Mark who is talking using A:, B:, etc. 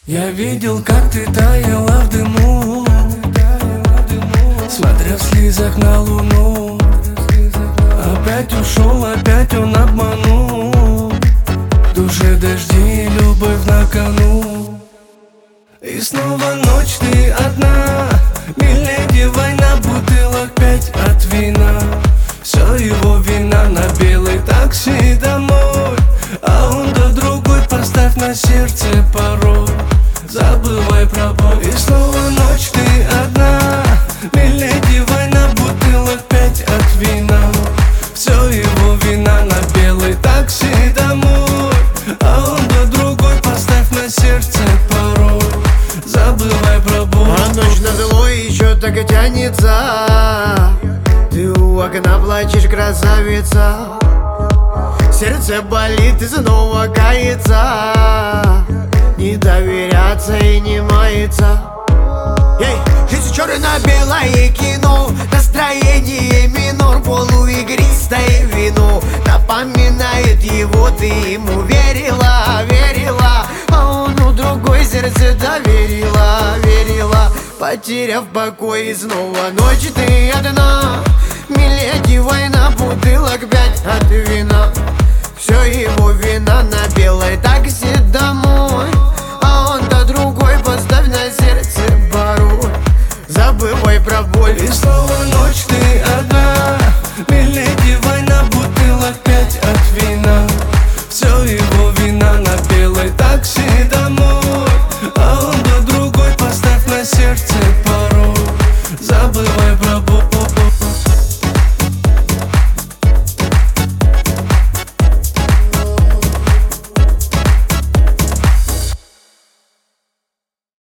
A: Я видел, как ты таяла в дыму, смотря в слезах на луну. Опять ушел, опять он обманул. В душе дожди и любовь на кону. И снова ночь, ты одна. Миледи, война, бутылок 5 от вина. Все его вина, на белый такси домой. А он до другой, поставь на сердце пароль. Забывай про боль. И снова ночь, ты одна. Миледи, война, бутылок 5 от вина. Все его вина, на белый такси домой. А он до другой, поставь на сердце пароль. Забывай про боль.
B: А ночь на зло еще так и тянется. Ты у окна плачешь, красавица. Сердце болит и снова кается. Не доверяться и не мается. Эй, жизнь черно-белое кино. Настроение минор, полуигристое вино. Напоминает его, ты ему верила, верила. А он у другой сердце доверила, верила. Потеряв покой, и снова ночь, ты одна. Миледи, война, бутылок 5 от вина. Все его вина, на белой такси домой. А он до другой, поставь на сердце пароль. Забывай про боль.
A: И снова ночь, ты одна. Миледи, война, бутылок